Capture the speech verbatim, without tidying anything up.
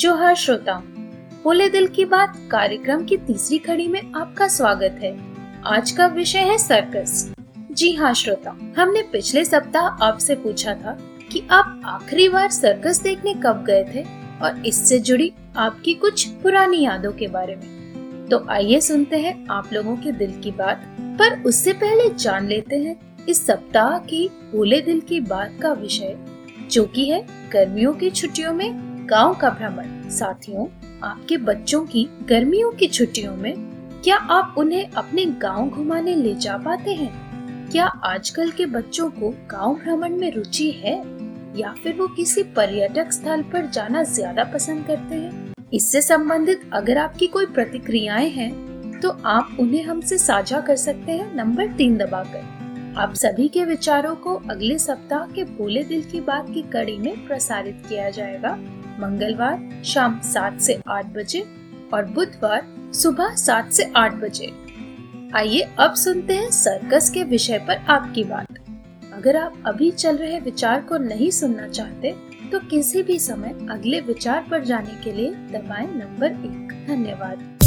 जोहार श्रोताओं, बोले दिल की बात कार्यक्रम की तीसरी कड़ी में आपका स्वागत है। आज का विषय है सर्कस। जी हाँ श्रोताओं, हमने पिछले सप्ताह आपसे पूछा था कि आप आखिरी बार सर्कस देखने कब गए थे और इससे जुड़ी आपकी कुछ पुरानी यादों के बारे में। तो आइए सुनते हैं आप लोगों के दिल की बात, पर उससे पहले जान लेते हैं इस सप्ताह की बोले दिल की बात का विषय, जो कि है गर्मियों की छुट्टियों में गांव का भ्रमण। साथियों, आपके बच्चों की गर्मियों की छुट्टियों में क्या आप उन्हें अपने गांव घुमाने ले जा पाते हैं? क्या आजकल के बच्चों को गांव भ्रमण में रुचि है या फिर वो किसी पर्यटक स्थल पर जाना ज्यादा पसंद करते हैं? इससे संबंधित अगर आपकी कोई प्रतिक्रियाएं हैं तो आप उन्हें हमसे साझा कर सकते हैं नंबर तीन दबाकर। आप सभी के विचारों को अगले सप्ताह के बोले दिल की बात की कड़ी में प्रसारित किया जाएगा, मंगलवार शाम सात से आठ बजे और बुधवार सुबह सात से आठ बजे। आइए अब सुनते हैं सर्कस के विषय पर आपकी बात। अगर आप अभी चल रहे विचार को नहीं सुनना चाहते तो किसी भी समय अगले विचार पर जाने के लिए दबाएं नंबर एक। धन्यवाद।